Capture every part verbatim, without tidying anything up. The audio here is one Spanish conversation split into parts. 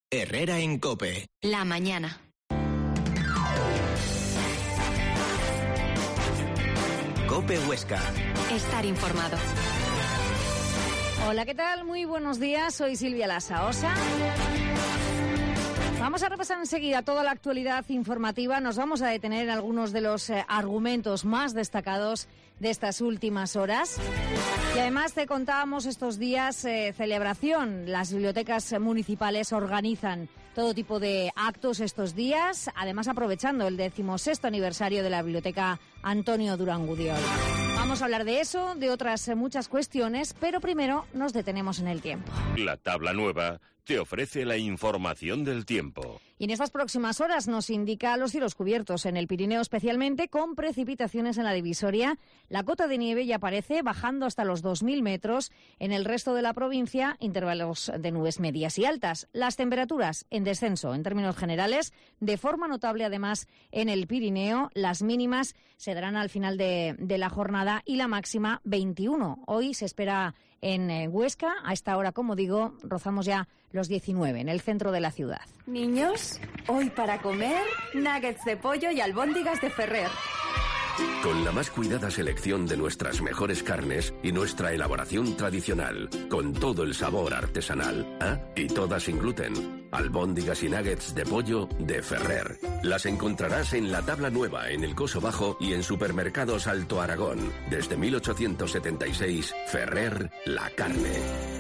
Herrera en COPE. La mañana. COPE Huesca. Estar informado. Hola, ¿qué tal? Muy buenos días, soy Silvia Lasaosa. Vamos a repasar enseguida toda la actualidad informativa. Nos vamos a detener en algunos de los eh, argumentos más destacados de estas últimas horas. Y además te contábamos estos días eh, celebración. Las bibliotecas municipales organizan todo tipo de actos estos días, además aprovechando el decimosexto aniversario de la Biblioteca Antonio Durán Gudiol. Vamos a hablar de eso, de otras eh, muchas cuestiones, pero primero nos detenemos en el tiempo. La tabla nueva te ofrece la información del tiempo. Y en estas próximas horas nos indica los cielos cubiertos en el Pirineo, especialmente con precipitaciones en la divisoria. La cota de nieve ya aparece bajando hasta los dos mil metros. En el resto de la provincia, intervalos de nubes medias y altas. Las temperaturas en descenso en términos generales, de forma notable además en el Pirineo. Las mínimas se darán al final de, de la jornada y la máxima veintiuno. Hoy se espera en Huesca, a esta hora, como digo, rozamos ya los diecinueve en el centro de la ciudad. Niños, hoy para comer, nuggets de pollo y albóndigas de Ferrer. Con la más cuidada selección de nuestras mejores carnes y nuestra elaboración tradicional, con todo el sabor artesanal, ¿ah? Y todas sin gluten. Albóndigas y nuggets de pollo de Ferrer. Las encontrarás en la tabla nueva, en el Coso Bajo y en Supermercados Alto Aragón. Desde mil ochocientos setenta y seis, Ferrer, la carne.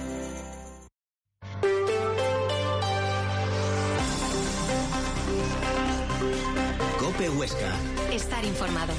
COPE Huesca. Estar informado.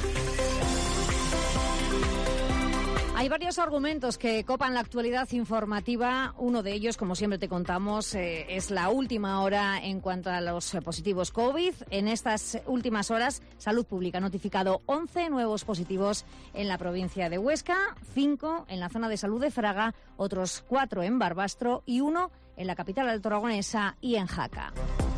Hay varios argumentos que copan la actualidad informativa. Uno de ellos, como siempre te contamos, eh, es la última hora en cuanto a los eh, positivos COVID. En estas últimas horas, Salud Pública ha notificado once nuevos positivos en la provincia de Huesca, cinco en la zona de salud de Fraga, otros cuatro en Barbastro y uno en la capital altoaragonesa y en Jaca.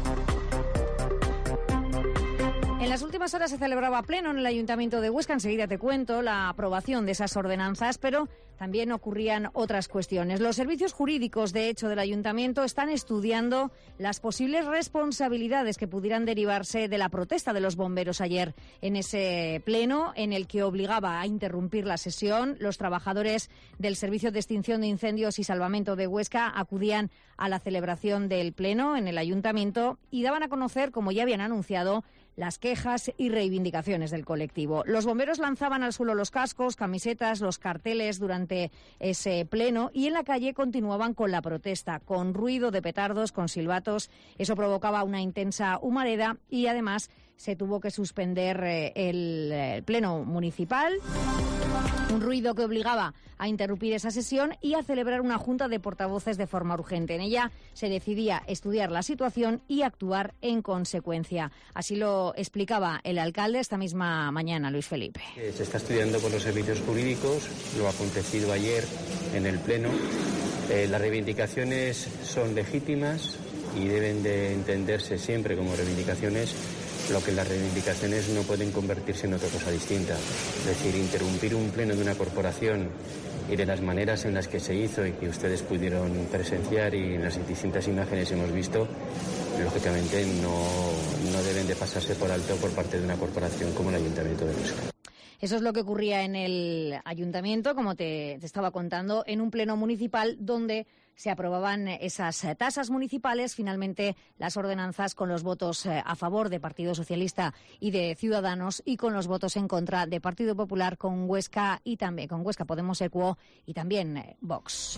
En las últimas horas se celebraba pleno en el Ayuntamiento de Huesca. Enseguida te cuento la aprobación de esas ordenanzas, pero también ocurrían otras cuestiones. Los servicios jurídicos, de hecho, del Ayuntamiento están estudiando las posibles responsabilidades que pudieran derivarse de la protesta de los bomberos ayer en ese pleno, en el que obligaba a interrumpir la sesión. Los trabajadores del Servicio de Extinción de Incendios y Salvamento de Huesca acudían a la celebración del pleno en el Ayuntamiento y daban a conocer, como ya habían anunciado, las quejas y reivindicaciones del colectivo. Los bomberos lanzaban al suelo los cascos, camisetas, los carteles durante ese pleno y en la calle continuaban con la protesta, con ruido de petardos, con silbatos. Eso provocaba una intensa humareda y además se tuvo que suspender eh, el, el pleno municipal. Un ruido que obligaba a interrumpir esa sesión y a celebrar una junta de portavoces de forma urgente. En ella se decidía estudiar la situación y actuar en consecuencia. Así lo explicaba el alcalde esta misma mañana, Luis Felipe. Se está estudiando por los servicios jurídicos lo acontecido ayer en el Pleno. Eh, las reivindicaciones son legítimas y deben de entenderse siempre como reivindicaciones. Lo que las reivindicaciones no pueden convertirse en otra cosa distinta. Es decir, interrumpir un pleno de una corporación y de las maneras en las que se hizo y que ustedes pudieron presenciar y en las distintas imágenes hemos visto, lógicamente no, no deben de pasarse por alto por parte de una corporación como el Ayuntamiento de Huesca. Eso es lo que ocurría en el Ayuntamiento, como te, te estaba contando, en un pleno municipal donde se aprobaban esas tasas municipales, finalmente las ordenanzas con los votos a favor de Partido Socialista y de Ciudadanos y con los votos en contra de Partido Popular, con Huesca y también con Huesca Podemos Equo y también Vox.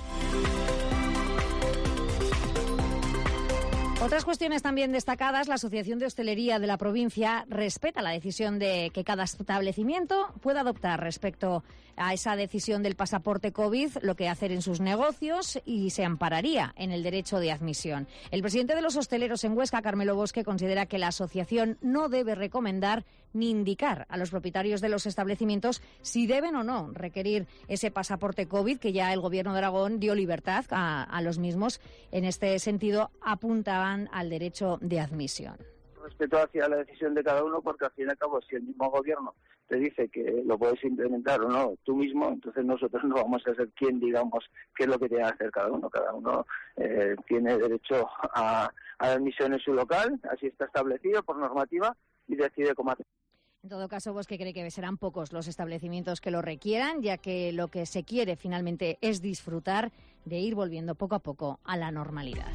Otras cuestiones también destacadas. La Asociación de Hostelería de la provincia respeta la decisión de que cada establecimiento pueda adoptar respecto a esa decisión del pasaporte COVID, lo que hacer en sus negocios, y se ampararía en el derecho de admisión. El presidente de los hosteleros en Huesca, Carmelo Bosque, considera que la asociación no debe recomendar ni indicar a los propietarios de los establecimientos si deben o no requerir ese pasaporte COVID, que ya el Gobierno de Aragón dio libertad a, a los mismos. En este sentido, apuntaban al derecho de admisión. Respeto hacia la decisión de cada uno, porque al fin y al cabo, si el mismo Gobierno te dice que lo puedes implementar o no tú mismo, entonces nosotros no vamos a ser quien digamos qué es lo que tiene que hacer cada uno. Cada uno eh, tiene derecho a, a la admisión en su local, así está establecido por normativa, y decide cómo hacer. En todo caso, vos que cree que serán pocos los establecimientos que lo requieran, ya que lo que se quiere finalmente es disfrutar de ir volviendo poco a poco a la normalidad.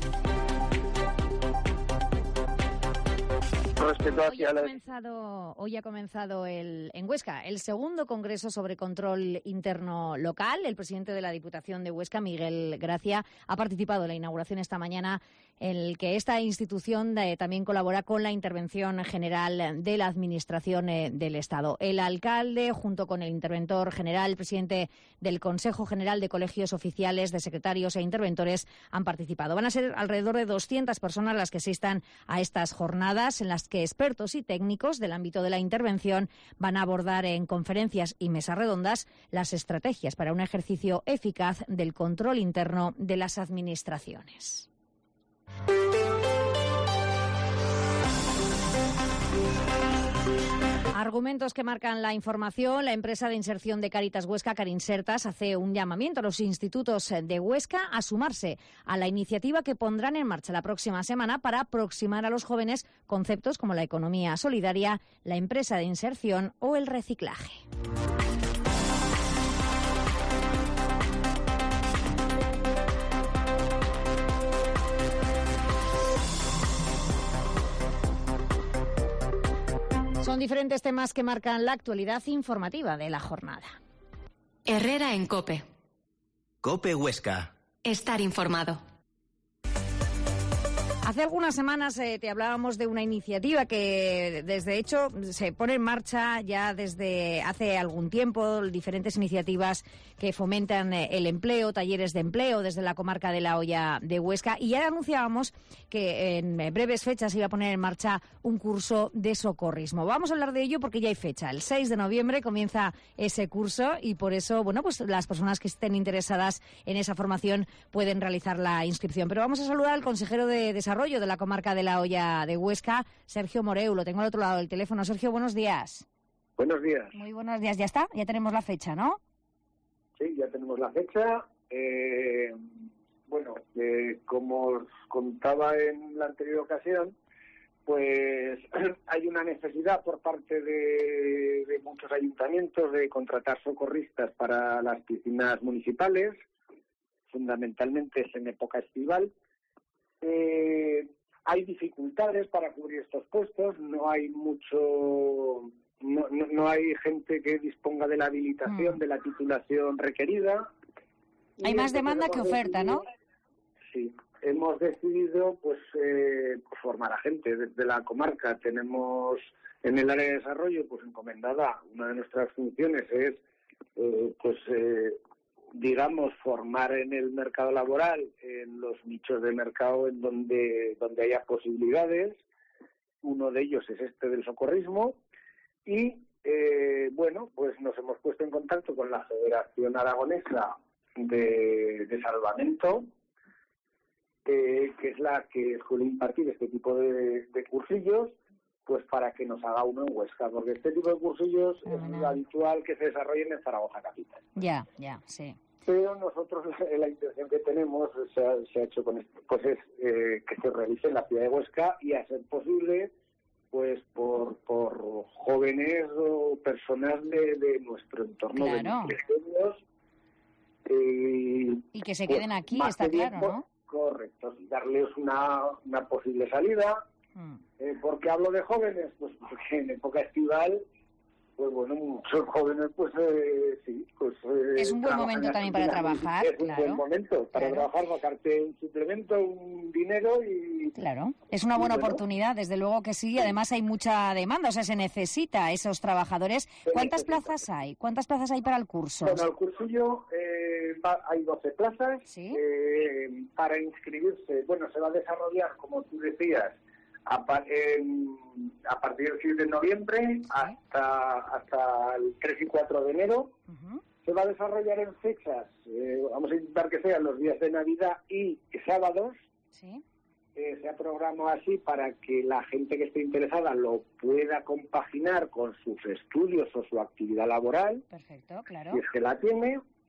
Hoy ha, comenzado, hoy ha comenzado el, en Huesca el segundo Congreso sobre Control Interno Local. El presidente de la Diputación de Huesca, Miguel Gracia, ha participado en la inauguración esta mañana, en el que esta institución eh, también colabora con la intervención general de la Administración eh, del Estado. El alcalde, junto con el interventor general, el presidente del Consejo General de Colegios Oficiales de Secretarios e Interventores, han participado. Van a ser alrededor de doscientas personas las que asistan a estas jornadas, en las que expertos y técnicos del ámbito de la intervención van a abordar en conferencias y mesas redondas las estrategias para un ejercicio eficaz del control interno de las administraciones. Argumentos que marcan la información. La empresa de inserción de Cáritas Huesca, Carinsertas, hace un llamamiento a los institutos de Huesca a sumarse a la iniciativa que pondrán en marcha la próxima semana para aproximar a los jóvenes conceptos como la economía solidaria, la empresa de inserción o el reciclaje. Son diferentes temas que marcan la actualidad informativa de la jornada. Herrera en COPE. COPE Huesca. Estar informado. Hace algunas semanas eh, te hablábamos de una iniciativa que, desde hecho, se pone en marcha ya desde hace algún tiempo, diferentes iniciativas que fomentan eh, el empleo, talleres de empleo desde la comarca de La Hoya de Huesca, y ya anunciábamos que en breves fechas se iba a poner en marcha un curso de socorrismo. Vamos a hablar de ello porque ya hay fecha. El seis de noviembre comienza ese curso y por eso, bueno, pues las personas que estén interesadas en esa formación pueden realizar la inscripción. Pero vamos a saludar al consejero de Desarrollo de la comarca de La Hoya de Huesca, Sergio Moreu. Lo tengo al otro lado del teléfono. Sergio, buenos días. Buenos días. Muy buenos días. Ya está, ya tenemos la fecha, ¿no? Sí, ya tenemos la fecha. Eh, bueno, eh, como os contaba en la anterior ocasión, pues hay una necesidad por parte de, de muchos ayuntamientos de contratar socorristas para las piscinas municipales, fundamentalmente es en época estival. Eh, hay dificultades para cubrir estos puestos, no hay mucho, no, no, no hay gente que disponga de la habilitación, mm. de la titulación requerida. Hay más demanda que oferta, decidido, ¿no? Sí, hemos decidido pues eh, formar a gente desde la comarca. Tenemos en el área de desarrollo pues encomendada, una de nuestras funciones es eh, pues eh, digamos, formar en el mercado laboral, en los nichos de mercado en donde, donde haya posibilidades. Uno de ellos es este del socorrismo. Y, eh, bueno, pues nos hemos puesto en contacto con la Federación Aragonesa de, de Salvamento, eh, que es la que suele impartir este tipo de, de cursillos, pues para que nos haga uno en Huesca, porque este tipo de cursillos ah, es lo habitual que se desarrollen en Zaragoza capital. Ya, ya, sí. Pero nosotros la intención que tenemos se ha, se ha hecho con esto, pues es eh, que se realice en la ciudad de Huesca y a ser posible, pues por por jóvenes o personas de, de nuestro entorno, claro, de nuestros eh, y que se pues, queden aquí, está claro, tiempo, ¿no? Correcto, darles una, una posible salida. Mm. Eh, ¿Por qué hablo de jóvenes? Pues porque en época estival, pues bueno, muchos jóvenes, pues eh, sí, pues... Eh, es un buen momento también para trabajar, Es un claro, buen momento para claro. trabajar, sacarte un suplemento, un dinero y... Claro, es una buena y bueno, oportunidad, desde luego que sí, además hay mucha demanda, o sea, se necesita a esos trabajadores. ¿Cuántas necesita. plazas hay? ¿Cuántas plazas hay para el curso? Bueno, el cursillo eh, va, hay doce plazas. ¿Sí? Eh, para inscribirse, bueno, se va a desarrollar, como tú decías, A, pa en, a partir del seis de noviembre, ¿sí?, hasta hasta el tres y cuatro de enero. Uh-huh. Se va a desarrollar en fechas, eh, vamos a intentar que sean los días de Navidad y sábados. ¿Sí? Eh, se ha programado así para que la gente que esté interesada lo pueda compaginar con sus estudios o su actividad laboral. Perfecto, claro. Si es que la tiene.